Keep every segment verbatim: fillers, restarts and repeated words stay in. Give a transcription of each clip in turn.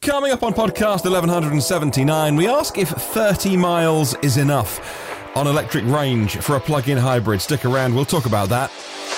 Coming up on podcast eleven seventy-nine, we ask if thirty miles is enough on electric range for a plug-in hybrid. Stick around, we'll talk about that.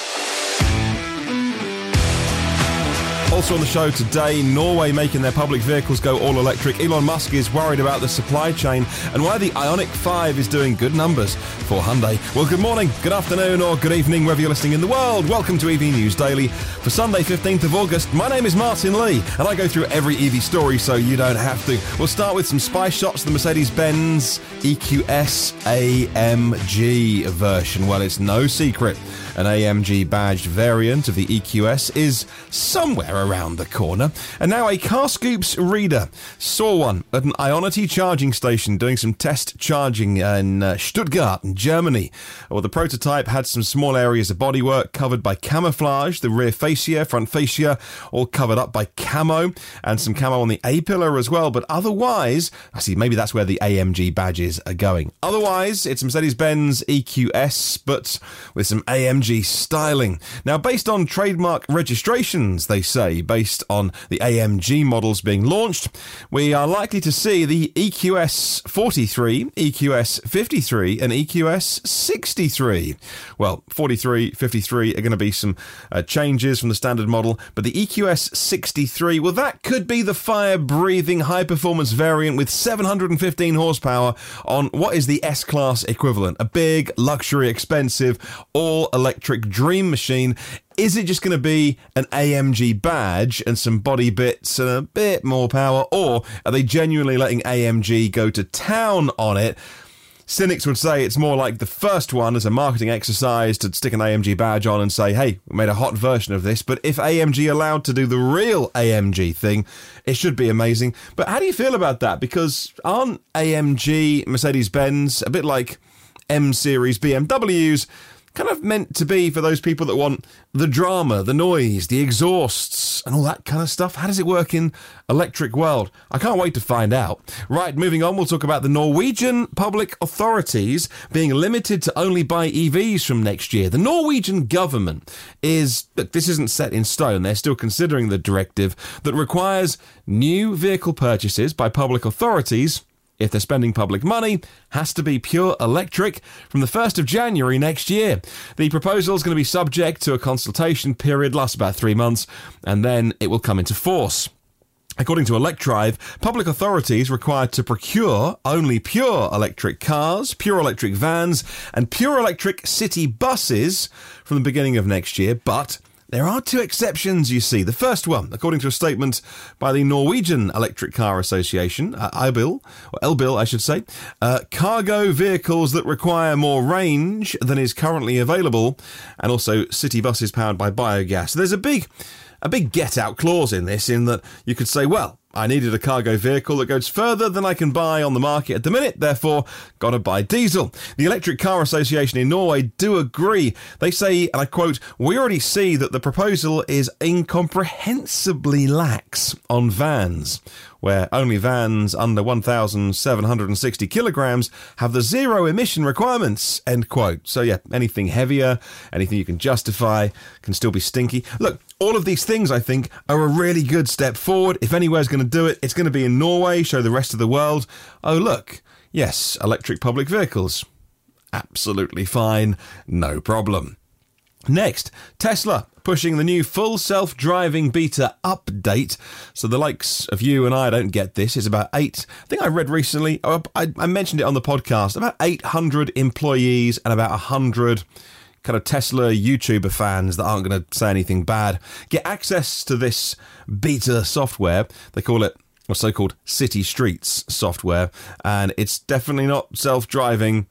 Also on the show today, Norway making their public vehicles go all electric. Elon Musk is worried about the supply chain and why the Ioniq five is doing good numbers for Hyundai. Well, good morning, good afternoon or good evening, wherever you're listening in the world. Welcome to E V News Daily for Sunday, fifteenth of August. My name is Martin Lee and I go through every E V story so you don't have to. We'll start with some spy shots of the Mercedes-Benz E Q S A M G version. Well, it's no secret an A M G badged variant of the E Q S is somewhere around the corner. And now a CarScoops reader saw one at an Ionity charging station doing some test charging in uh, Stuttgart in Germany. Well, the prototype had some small areas of bodywork covered by camouflage, the rear fascia, front fascia, all covered up by camo, and some camo on the A-pillar as well. But otherwise, I see, maybe that's where the A M G badges are going. Otherwise, it's Mercedes-Benz E Q S, but with some A M G styling. Now, based on trademark registrations, they say, based on the A M G models being launched, we are likely to see the E Q S forty-three, E Q S fifty-three and E Q S sixty-three. Well, forty-three, fifty-three are going to be some uh, changes from the standard model, but the E Q S sixty-three, well, that could be the fire-breathing high-performance variant with seven hundred fifteen horsepower on what is the S-Class equivalent, a big, luxury, expensive, all-electric dream machine. Is it just going to be an A M G badge and some body bits and a bit more power, or are they genuinely letting A M G go to town on it? Cynics would say it's more like the first one as a marketing exercise to stick an A M G badge on and say, hey, we made a hot version of this. But if A M G allowed to do the real A M G thing, it should be amazing. But how do you feel about that? Because aren't A M G Mercedes-Benz a bit like M-Series B M Ws, kind of meant to be for those people that want the drama, the noise, the exhausts, and all that kind of stuff? How does it work in electric world? I can't wait to find out. Right, moving on, we'll talk about the Norwegian public authorities being limited to only buy E Vs from next year. The Norwegian government is, look, this isn't set in stone. They're still considering the directive that requires new vehicle purchases by public authorities, if they're spending public money, has to be pure electric from the first of January next year. The proposal is going to be subject to a consultation period, lasts about three months, and then it will come into force. According to Electrive, public authorities required to procure only pure electric cars, pure electric vans, and pure electric city buses from the beginning of next year, but there are two exceptions, you see. The first one, according to a statement by the Norwegian Electric Car Association, uh, Elbil, or Elbil, I should say, uh, cargo vehicles that require more range than is currently available, and also city buses powered by biogas. So there's a big, a big get-out clause in this, in that you could say, well, I needed a cargo vehicle that goes further than I can buy on the market at the minute, therefore, gotta buy diesel. The Electric Car Association in Norway do agree. They say, and I quote, we already see that the proposal is incomprehensibly lax on vans, where only vans under one thousand seven hundred sixty kilograms have the zero emission requirements, end quote. So yeah, anything heavier, anything you can justify, can still be stinky. Look, all of these things, I think, are a really good step forward. If anywhere's going to do it, it's going to be in Norway, show the rest of the world, oh look, yes, electric public vehicles. Absolutely fine, no problem. Next, Tesla pushing the new full self-driving beta update. So the likes of you and I don't get this. It's about eight, I think I read recently, I, I mentioned it on the podcast, about eight hundred employees and about one hundred kind of Tesla YouTuber fans that aren't going to say anything bad get access to this beta software. They call it, or so-called City Streets software, and it's definitely not self-driving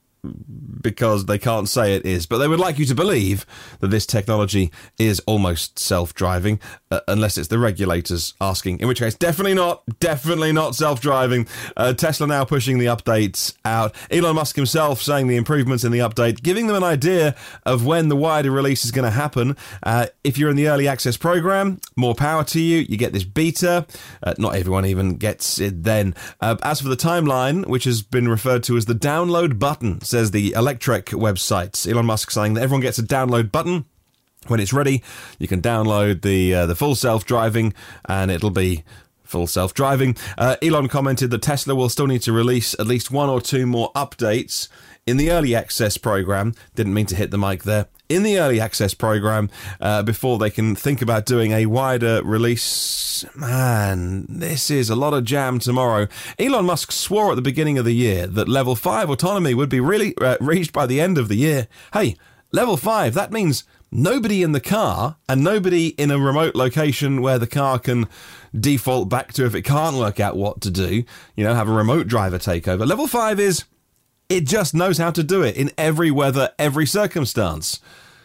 because they can't say it is, but they would like you to believe that this technology is almost self-driving, uh, unless it's the regulators asking, in which case definitely not, definitely not self-driving. Uh, Tesla now pushing the updates out. Elon Musk himself saying the improvements in the update, giving them an idea of when the wider release is going to happen. Uh, if you're in the early access program, more power to you. You get this beta. Uh, not everyone even gets it then. Uh, as for the timeline, which has been referred to as the download button, says the Electrek website. Elon Musk saying that everyone gets a download button. When it's ready, you can download the uh, the full self-driving, and it'll be full self-driving. Uh, Elon commented that Tesla will still need to release at least one or two more updates in the early access program. Didn't mean to hit the mic there. In the early access program, uh, before they can think about doing a wider release. Man, this is a lot of jam tomorrow. Elon Musk swore at the beginning of the year that level five autonomy would be really uh, reached by the end of the year. Hey, level five, that means nobody in the car and nobody in a remote location where the car can default back to if it can't work out what to do, you know, have a remote driver take over. Level five is, it just knows how to do it in every weather, every circumstance.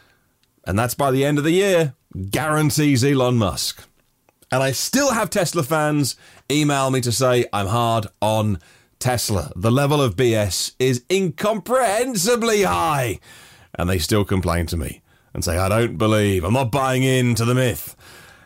And that's by the end of the year, guarantees Elon Musk. And I still have Tesla fans email me to say I'm hard on Tesla. The level of B S is incomprehensibly high. And they still complain to me and say, I don't believe, I'm not buying into the myth.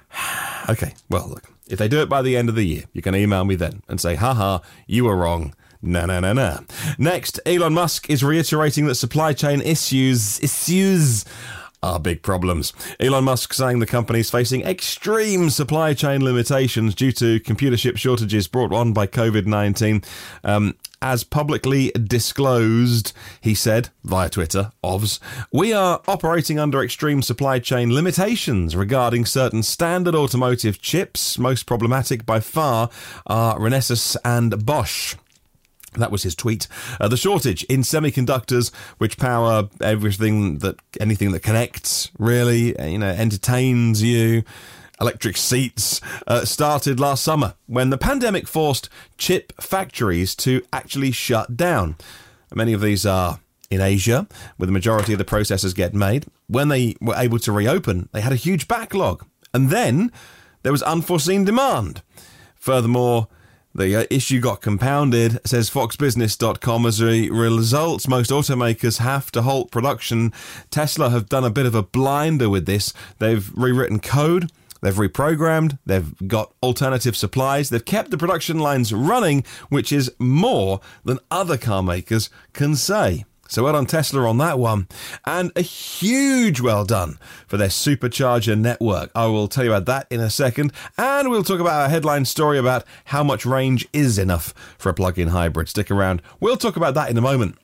Okay, well, look, if they do it by the end of the year, you can email me then and say, haha, you were wrong. No, no, no, no. Next, Elon Musk is reiterating that supply chain issues, issues are big problems. Elon Musk saying the company is facing extreme supply chain limitations due to computer chip shortages brought on by covid nineteen. Um, as publicly disclosed, he said, via Twitter, O V S, we are operating under extreme supply chain limitations regarding certain standard automotive chips. Most problematic by far are Renesas and Bosch. That was his tweet. Uh, the shortage in semiconductors, which power everything that, anything that connects, really, you know, entertains you, electric seats, uh, started last summer when the pandemic forced chip factories to actually shut down. Many of these are in Asia, where the majority of the processors get made. When they were able to reopen, they had a huge backlog. And then there was unforeseen demand. Furthermore, the issue got compounded, says fox business dot com. As a result, most automakers have to halt production. Tesla have done a bit of a blinder with this. They've rewritten code, they've reprogrammed, they've got alternative supplies, they've kept the production lines running, which is more than other car makers can say. So well done Tesla on that one. And a huge well done for their supercharger network. I will tell you about that in a second. And we'll talk about our headline story about how much range is enough for a plug-in hybrid. Stick around. We'll talk about that in a moment.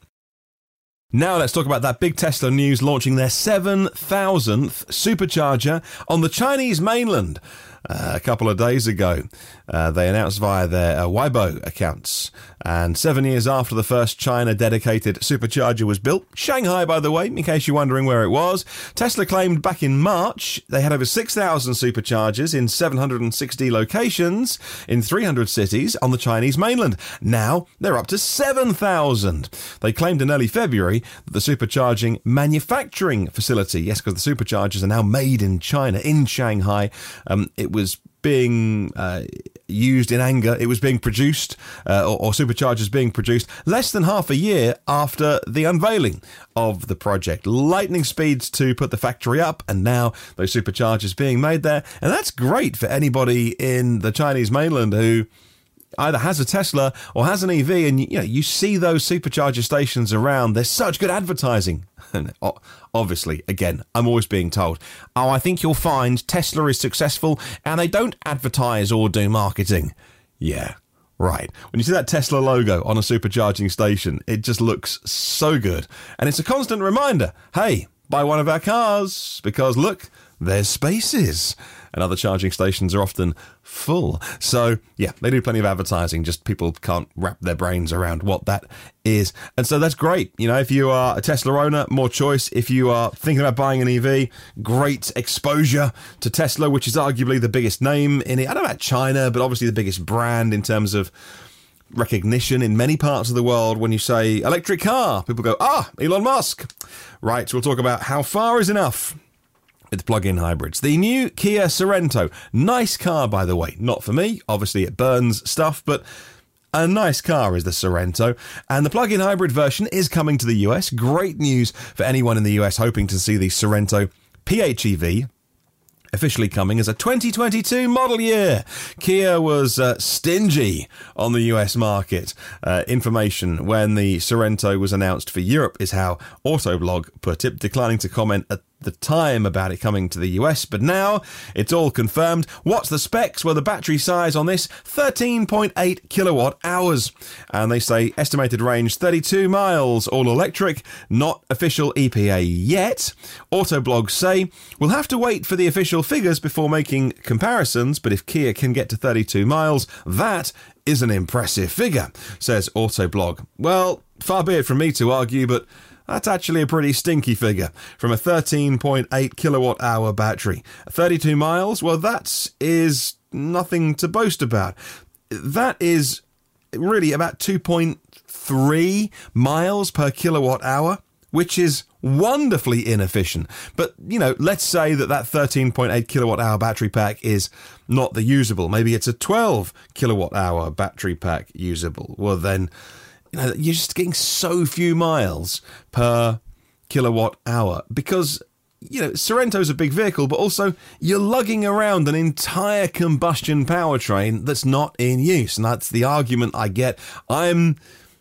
Now let's talk about that big Tesla news launching their seven thousandth supercharger on the Chinese mainland. Uh, a couple of days ago, uh, they announced via their uh, Weibo accounts. And seven years after the first China-dedicated supercharger was built, Shanghai, by the way, in case you're wondering where it was, Tesla claimed back in March they had over six thousand superchargers in seven hundred sixty locations in three hundred cities on the Chinese mainland. Now they're up to seven thousand. They claimed in early February that the supercharging manufacturing facility, yes, because the superchargers are now made in China, in Shanghai, um, it was being uh, used in anger. It was being produced, uh, or, or superchargers being produced, less than half a year after the unveiling of the project. Lightning speeds to put the factory up, and now those superchargers being made there. And that's great for anybody in the Chinese mainland who either has a Tesla or has an E V, and you know, you see those supercharger stations around. There's such good advertising. Obviously, again, I'm always being told, oh, I think you'll find Tesla is successful and they don't advertise or do marketing. Yeah, right. When you see that Tesla logo on a supercharging station, it just looks so good. And it's a constant reminder, hey, buy one of our cars, because look, there's spaces. And other charging stations are often full. So, yeah, they do plenty of advertising, just people can't wrap their brains around what that is. And so that's great. You know, if you are a Tesla owner, more choice. If you are thinking about buying an E V, great exposure to Tesla, which is arguably the biggest name in it. I don't know about China, but obviously the biggest brand in terms of recognition in many parts of the world. When you say electric car, people go, ah, Elon Musk. Right, so we'll talk about how far is enough with plug-in hybrids. The new Kia Sorento. Nice car, by the way. Not for me. Obviously, it burns stuff, but a nice car is the Sorento. And the plug-in hybrid version is coming to the U S. Great news for anyone in the U S hoping to see the Sorento P H E V. Officially coming as a twenty twenty-two model year. Kia was uh, stingy on the U S market. Uh, information when the Sorento was announced for Europe is how Autoblog put it, declining to comment at the time about it coming to the U S, but now it's all confirmed. What's the specs? Well, the battery size on this, thirteen point eight kilowatt hours. And they say estimated range thirty-two miles, all electric, not official E P A yet. Autoblogs say, we'll have to wait for the official figures before making comparisons, but if Kia can get to thirty-two miles, that is an impressive figure, says Autoblog. Well, far be it from me to argue, but that's actually a pretty stinky figure from a thirteen point eight kilowatt hour battery. thirty-two miles, well, that is nothing to boast about. That is really about two point three miles per kilowatt hour, which is wonderfully inefficient. But, you know, let's say that that thirteen point eight kilowatt hour battery pack is not the usable. Maybe it's a twelve kilowatt hour battery pack usable. Well, then, you know, you're just getting so few miles per kilowatt hour because, you know, Sorrento's a big vehicle, but also you're lugging around an entire combustion powertrain that's not in use. And that's the argument I get. I'm,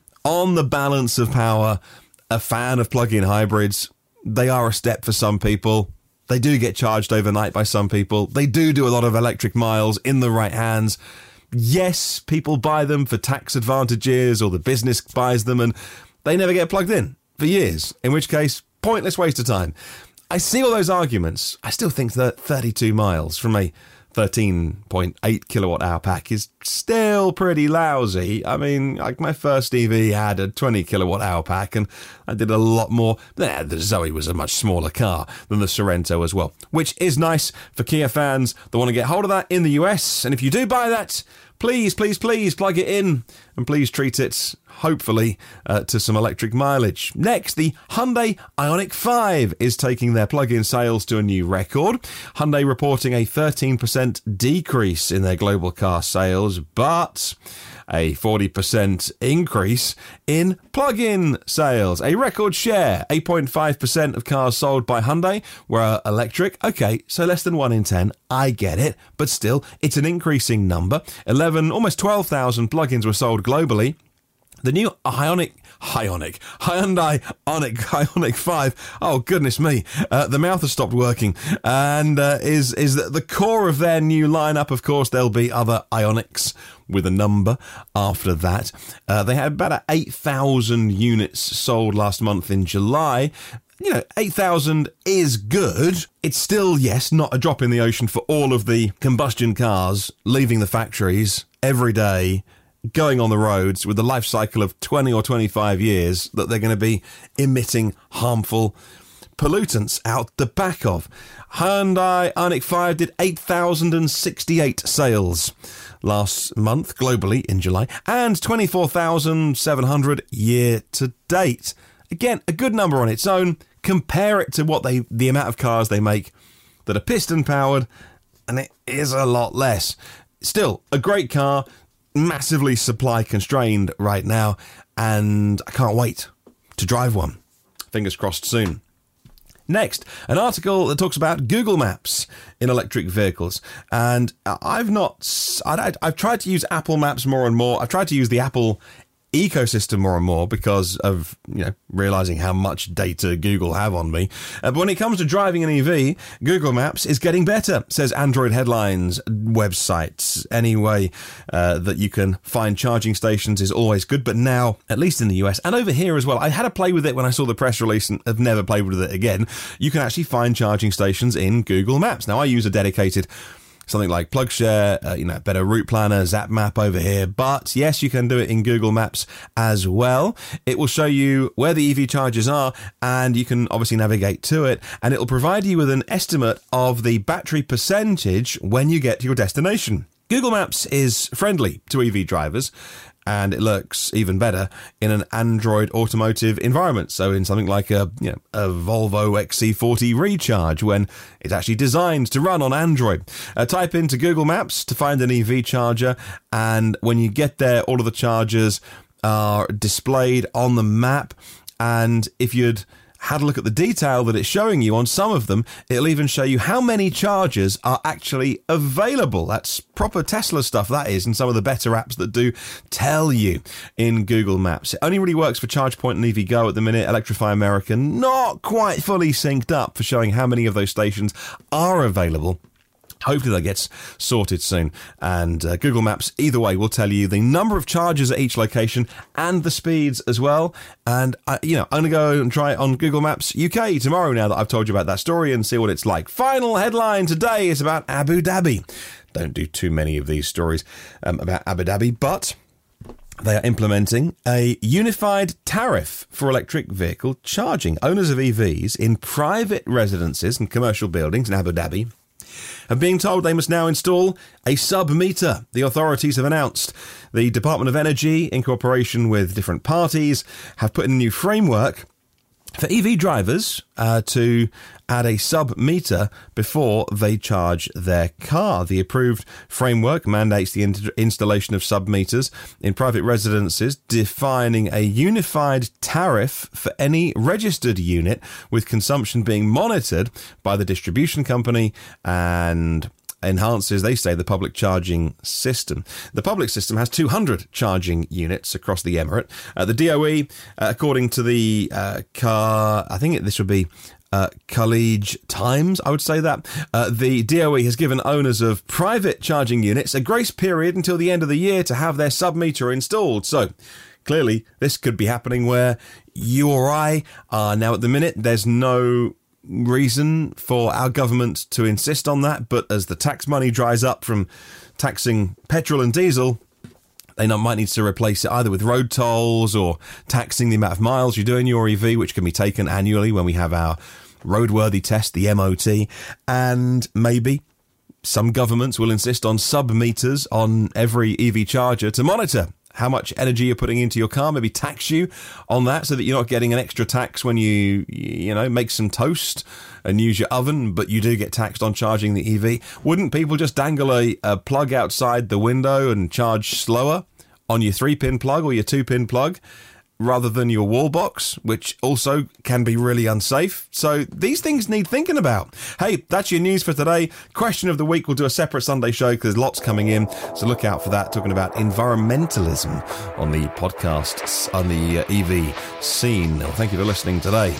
on the balance of power, a fan of plug-in hybrids. They are a step for some people. They do get charged overnight by some people. They do do a lot of electric miles in the right hands. Yes, people buy them for tax advantages, or the business buys them and they never get plugged in for years, in which case, pointless waste of time. I see all those arguments. I still think that thirty-two miles from a thirteen point eight kilowatt hour pack is still pretty lousy. I mean, like my first E V had a twenty kilowatt hour pack and I did a lot more. Yeah, the Zoe was a much smaller car than the Sorrento as well, which is nice for Kia fans that want to get hold of that in the U S. And if you do buy that, please, please, please plug it in and please treat it, hopefully, uh, to some electric mileage. Next, the Hyundai Ioniq five is taking their plug-in sales to a new record. Hyundai reporting a thirteen percent decrease in their global car sales, but a forty percent increase in plug-in sales. A record share, eight point five percent of cars sold by Hyundai were electric. Okay, so less than one in ten. I get it, but still, it's an increasing number. eleven, almost twelve thousand plug-ins were sold globally. The new Ioniq, Ioniq, Hyundai Ioniq, Ioniq five, oh goodness me, uh, the mouth has stopped working, and uh, is is the, the core of their new lineup. Of course, there'll be other Ioniqs with a number after that. Uh, they had about eight thousand units sold last month in July. You know, eight thousand is good. It's still, yes, not a drop in the ocean for all of the combustion cars leaving the factories every day, going on the roads with a life cycle of twenty or twenty-five years that they're going to be emitting harmful pollutants out the back of. Hyundai Ioniq five did eight thousand sixty-eight sales last month globally in July and twenty-four thousand seven hundred year to date. Again, a good number on its own. Compare it to what they the amount of cars they make that are piston powered, and it is a lot less. Still, a great car, massively supply constrained right now, and I can't wait to drive one. Fingers crossed soon. Next, an article that talks about Google Maps in electric vehicles. And I've not, I've tried to use Apple Maps more and more. I've tried to use the Apple ecosystem more and more because of, you know, realizing how much data Google have on me. Uh, but when it comes to driving an E V, Google Maps is getting better, says Android Headlines websites. Anyway, uh, that you can find charging stations is always good, but now, at least in the U S and over here as well, I had a play with it when I saw the press release and have never played with it again. You can actually find charging stations in Google Maps. Now, I use a dedicated something like PlugShare, uh, you know, better route planner, ZapMap over here. But yes, you can do it in Google Maps as well. It will show you where the E V chargers are, and you can obviously navigate to it. And it will provide you with an estimate of the battery percentage when you get to your destination. Google Maps is friendly to E V drivers, and it looks even better in an Android automotive environment. So in something like a, you know, a Volvo X C forty Recharge, when it's actually designed to run on Android. Uh, type into Google Maps to find an E V charger, and when you get there, all of the chargers are displayed on the map. And if you'd had a look at the detail that it's showing you on some of them, it'll even show you how many chargers are actually available. That's proper Tesla stuff, that is, and some of the better apps that do tell you in Google Maps. It only really works for ChargePoint and EVgo at the minute. Electrify America, not quite fully synced up for showing how many of those stations are available. Hopefully that gets sorted soon. And uh, Google Maps, either way, will tell you the number of chargers at each location and the speeds as well. And, uh, you know, I'm going to go and try it on Google Maps U K tomorrow now that I've told you about that story and see what it's like. Final headline today is about Abu Dhabi. Don't do too many of these stories um, about Abu Dhabi, but they are implementing a unified tariff for electric vehicle charging. Owners of E Vs in private residences and commercial buildings in Abu Dhabi are being told they must now install a sub-meter. The authorities have announced. The Department of Energy, in cooperation with different parties, have put in a new framework for E V drivers uh, to add a sub-meter before they charge their car. The approved framework mandates the in- installation of sub-meters in private residences, defining a unified tariff for any registered unit, with consumption being monitored by the distribution company and enhances, they say, the public charging system. The public system has two hundred charging units across the Emirate. Uh, the D O E, uh, according to the uh, car, I think it, this would be uh, Khaleej Times, I would say that. Uh, the D O E has given owners of private charging units a grace period until the end of the year to have their sub-meter installed. So clearly this could be happening where you or I are now at the minute. There's no reason for our government to insist on that, but as the tax money dries up from taxing petrol and diesel, they might need to replace it either with road tolls or taxing the amount of miles you do in your E V, which can be taken annually when we have our roadworthy test, the M O T, and maybe some governments will insist on sub-meters on every E V charger to monitor how much energy you're putting into your car, maybe tax you on that so that you're not getting an extra tax when you, you know, make some toast and use your oven, but you do get taxed on charging the E V. Wouldn't people just dangle a, a plug outside the window and charge slower on your three-pin plug or your two-pin plug rather than your wall box, which also can be really unsafe? So these things need thinking about. Hey, that's your news for today. Question of the week, we'll do a separate Sunday show because there's lots coming in, so look out for that, talking about environmentalism on the podcast, on the uh, E V scene. Well, thank you for listening today.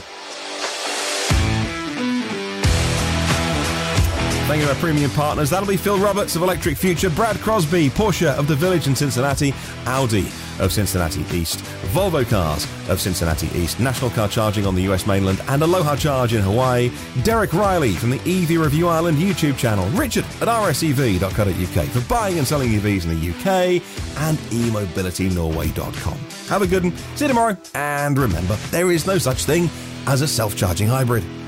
Thank you to our premium partners. That'll be Phil Roberts of Electric Future, Brad Crosby, Porsche of the Village in Cincinnati, Audi of Cincinnati East, Volvo Cars of Cincinnati East, National Car Charging on the U S mainland, and Aloha Charge in Hawaii, Derek Riley from the E V Review Ireland YouTube channel, Richard at r s e v dot co dot u k for buying and selling E Vs in the U K, and e mobility norway dot com. Have a good one. See you tomorrow, and remember, there is no such thing as a self-charging hybrid.